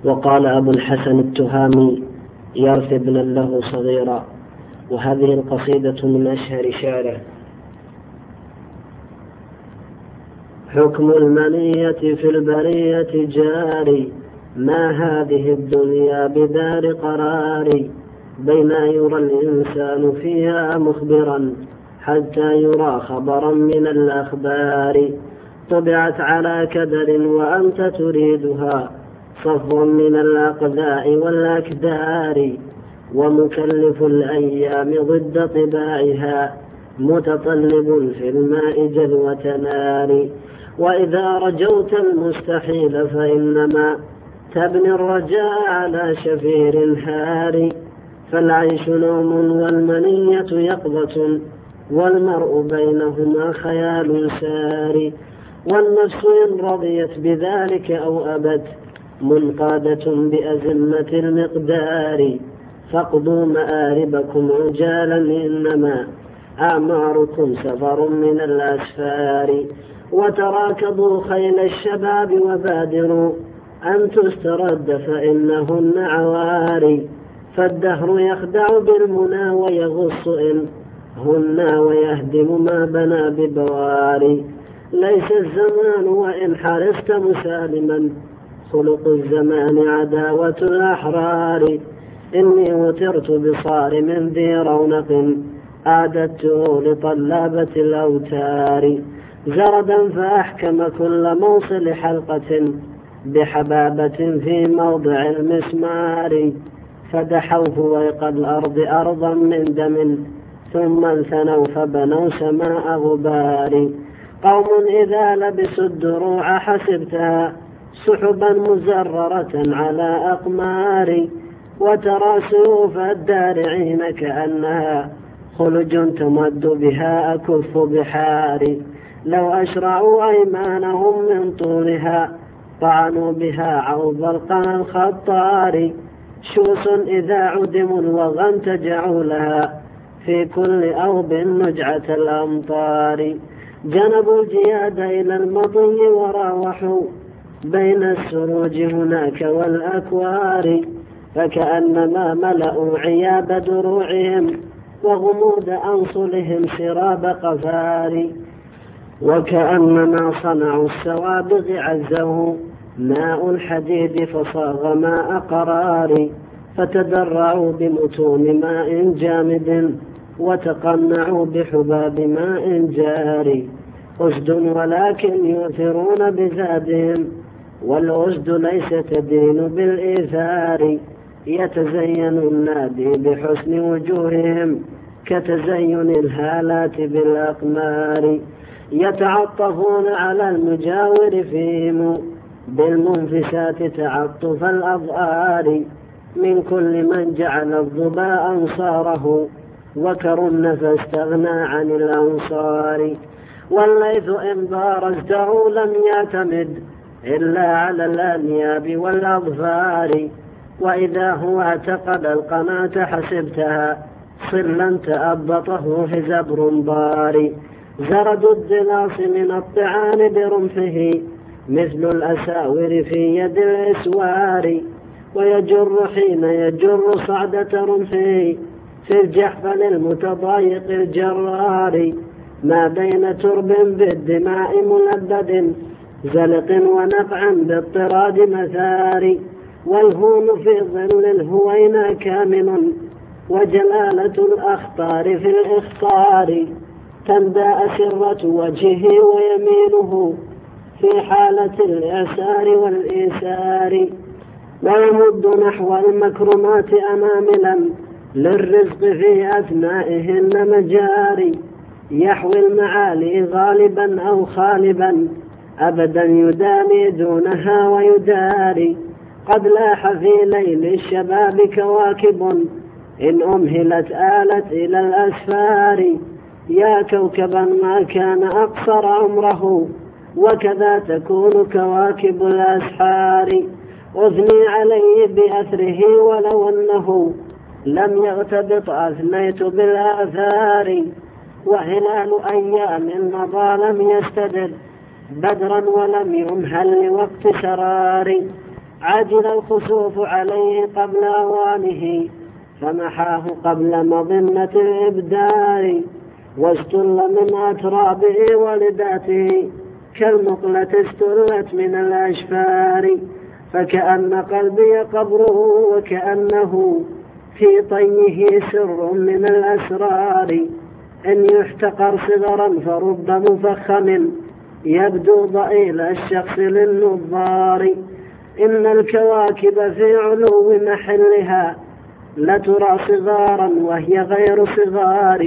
وقال أبو الحسن التهامي يرث ابنا له صغيرا. وهذه القصيدة من أشهر شعره. حكم المنية في البرية جاري، ما هذه الدنيا بدار قرار، بين يرى الإنسان فيها مخبرا حتى يرى خبرا من الأخبار. طبعت على كدر وأنت تريدها، صفو من الأقذاء والأكدار، ومكلف الأيام ضد طباعها، متطلب في الماء جلوة نار. وإذا رجوت المستحيل فإنما تبني الرجاء على شفير هار. فالعيش نوم والمنية يقظة، والمرء بينهما خيال سار. والنفس إن رضيت بذلك أو أبت منقادة بأزمة المقدار. فاقضوا مآربكم عجالا، إنما أعماركم سفر من الأسفار. وتراكضوا خيل الشباب وبادروا أن تسترد فإنهن عواري. فالدهر يخدع بالمنى ويغص إن هن، ويهدم ما بنى ببواري. ليس الزمان وإن حرصت مسالما، خلق الزمان عداوة الأحرار. إني وترت بصارم ذي رونق، أعددته لطلابة الأوتار. زردا فأحكم كل موصل حلقة، بحبابة في موضع المسمار. فدحوا فويق الأرض أرضا من دم، ثم انثنوا فبنوا سماء غبار. قوم إذا لبسوا الدروع حسبتها سحبا مزررة على أقمار. وترى سيوف الدارعين كأنها خلج تمد بها أكف بحار. لو أشرعوا أيمانهم من طولها، طعنوا بها عوض القنا الخطار. شوس إذا عدموا الوغى انتجعوا لها في كل أوب نجعة الأمطار. جنبوا الجياد إلى المضي وراوحوا بين السروج هناك والأكوار. فكأنما ملأوا عياب دروعهم، وغمود أنصلهم سراب قفار. وكأنما صنعوا السوابغ عزه ماء الحديد فصاغ ماء قرار. فتدرعوا بمتون ماء جامد، وتقنعوا بحباب ماء جاري. أسد ولكن يؤثرون بزادهم، والأسد ليس تدين بالإيثار. يتزين النادي بحسن وجوههم، كتزين الهالات بالأقمار. يتعطفون على المجاور فيهم، بالمنفسات تعطف الأضعار. من كل من جعل الظباء أنصاره، وكرن فاستغنى عن الأنصار. والليث إن بارزته لم يعتمد إلا على الأنياب والأظفار. وإذا هو اعتقد القناة حسبتها صلا تأبطه حزب رنبار. زرد الدلاص من الطعان برمحه، مثل الأساور في يد الإسوار. ويجر حين يجر صعدة رمحه في الجحفل المتضايق الجرار. ما بين ترب بالدماء ملبد، زلق ونفع باضطراد مثار. والهون في ظل الهوينا كامن، وجلالة الأخطار في الإخطار. تندى أسرة وجهه ويمينه في حالة الإعسار والإيسار. ويمد نحو المكرمات أماملا للرزق في أثنائهن مجاري. يحوي المعالي غالبا أو خالبا، أبدا يداني دونها ويداري. قد لاح في ليل الشباب كواكب، إن أمهلت آلت إلى الأسفار. يا كوكبا ما كان أقصر عمره، وكذا تكون كواكب الأسحار. أثني عليه بأثره ولو أنه لم يغتبط أثنيت بالآثار. وهلال أيام مضى لم يستدر بدرا ولم يمهل لوقت شرار. عجل الخسوف عليه قبل أوانه فمحاه قبل مظنة الإبدار، واستل من أترابه ولداته كالمقلة استلت من الأشفار، فكأن قلبي قبره وكأنه في طيه سر من الأسرار، إن يحتقر صغرا فرب مفخم يبدو ضئيل الشخص للنظار، إن الكواكب في علو محلها لترى صغارا وهي غير صغار،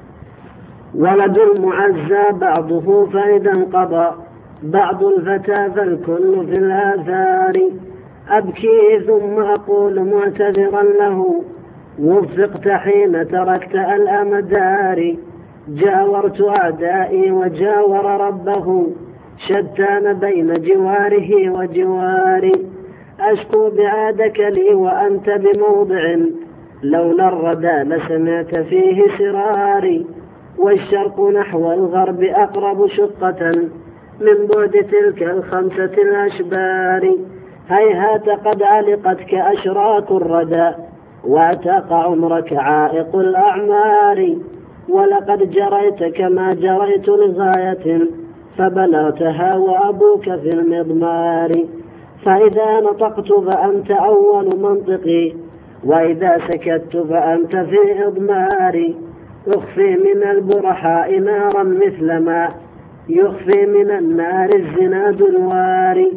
ولد المعزى بعضه فإذا انقضى بعض الفتى فالكل في الآثار، أبكي ثم أقول معتذرا له وفقت حين تركت الأمدار، جاورت أعدائي وجاور ربه شتان بين جواره وجواري، أشكو بعادك لي وأنت بموضع لولا الردى لسمعت فيه سراري، والشرق نحو الغرب أقرب شقة من بعد تلك الخمسة الأشبار، هيهات قد علقتك أشراك الردى واعتاق عمرك عائق الأعمار، ولقد جريت كما جريت لغاية فبلغتها وأبوك في المضمار، فإذا نطقت فأنت أول منطقي وإذا سكت فأنت في إضماري، أخفي من البرحاء نارا مثل ما يخفي من النار الزناد الواري،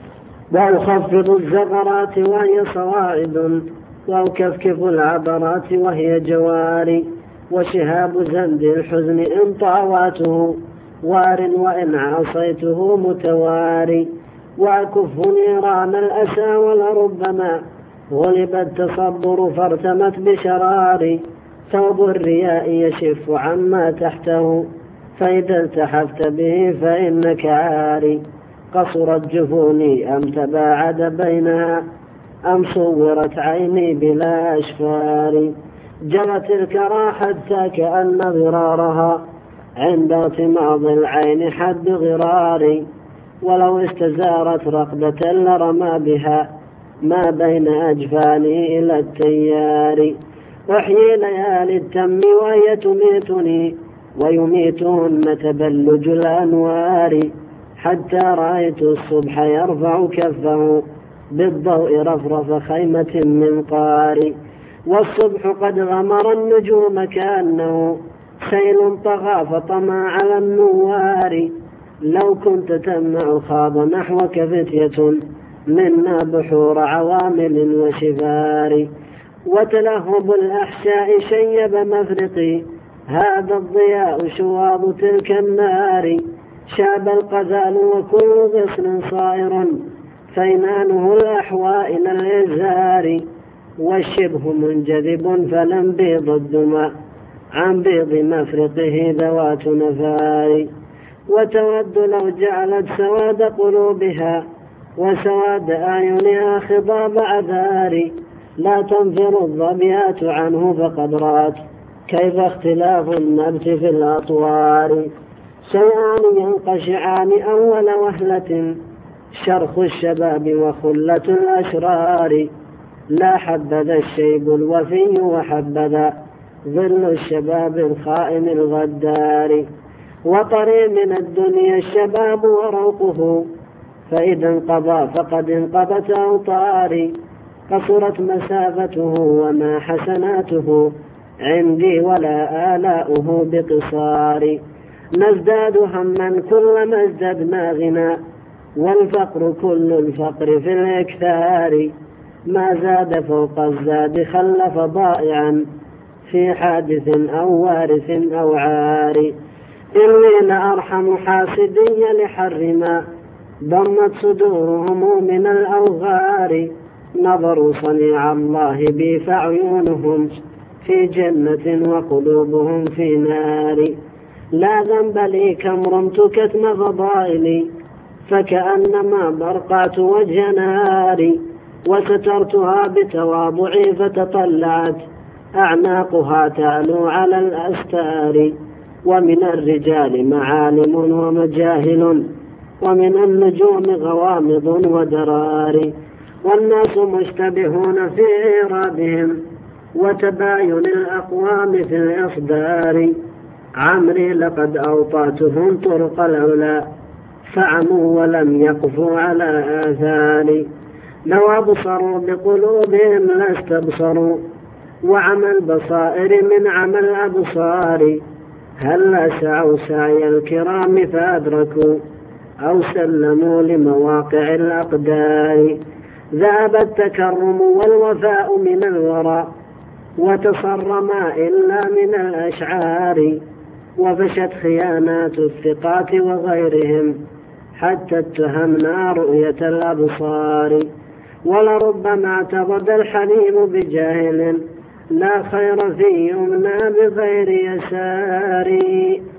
وأخفض الزغرات وهي صواعد وأكفكف العبرات وهي جواري، وشهاب زند الحزن إن طاواته وار وإن عصيته متواري، وأكف نيران الأسى ولربما غلب التصبر فارتمت بشراري، ثوب الرياء يشف عما تحته فإذا التحفت به فإنك عاري، قصرت جفوني أم تباعد بينها أم صورت عيني بلا أشفار، جرت الكرى حتى كأن غرارها عند ارتماض العين حد غراري، ولو استزارت رقدة لرمى بها ما بين أجفاني إلى التيار، أحيي ليالي التم وهي تميتني ويميتهن تبلج الأنوار، حتى رأيت الصبح يرفع كفه بالضوء رفرف خيمة من قار، والصبح قد غمر النجوم كأنه سيل طغى فطمى على النوار، لو كنت تمنع خاض نحوك فتية منا بحور عوامل وشفار، وتلهب الأحشاء شيب مفرقي هذا الضياء شواظ تلك النار، شاب القذال وكل غصن صائر فينانه الأحواء إلى الإزار، والشبه منجذب فلم بيض الدماء عن بيض مفرقه ذوات نفار، وتود لو جعلت سواد قلوبها وسواد أعينها خضاب عذار، لا تنفر الظبيات عنه فقد رأت كيف اختلاف النبت في الأطوار، شيئان ينقشعان أول وهلة شرخ الشباب وخلة الأشرار، لا حبذا الشيب الوفي وحبذا ظل الشباب الخائن الغدار، وطري من الدنيا الشباب وروقه فإذا انقضى فقد انقضت أوطاري، قصرت مسافته وما حسناته عندي ولا آلاؤه بقصار، نزداد هما كلما ازددنا غنى والفقر كل الفقر في الإكثار، ما زاد فوق الزاد خلف ضائعا في حادث أو وارث أو عار، إني لأرحم حاسدي لحر ما ضمت صدورهم من الأوغار، نظروا صنيع الله بي فعيونهم في جنة وقلوبهم في نار، لا ذنب لي كم رمت كتم فضائلي فكأنما برقعت وجه ناري، وسترتها بتواضعي فتطلعت أعناقها تعلو على الأستار، ومن الرجال معالم ومجاهل ومن النجوم غوامض ودرار، والناس مشتبهون في إيرادهم وتباين الأقوام في الإصدار. عمري لقد أوطاتهم طرق العلا فعموا ولم يقفوا على آثاري. لو أبصروا بقلوبهم لاستبصروا وعمى البصائر من عمى الأبصار. هل سعوا سعي الكرام فأدركوا أو سلموا لمواقع الأقدار. ذهب التكرم والوفاء من الوراء وتصرما إلا من الأشعار. وفشت خيانات الثقات وغيرهم حتى اتهمنا رؤية الأبصار. ولربما اعتضد الحليم بجاهل لا خير في يمنى بغير يسار.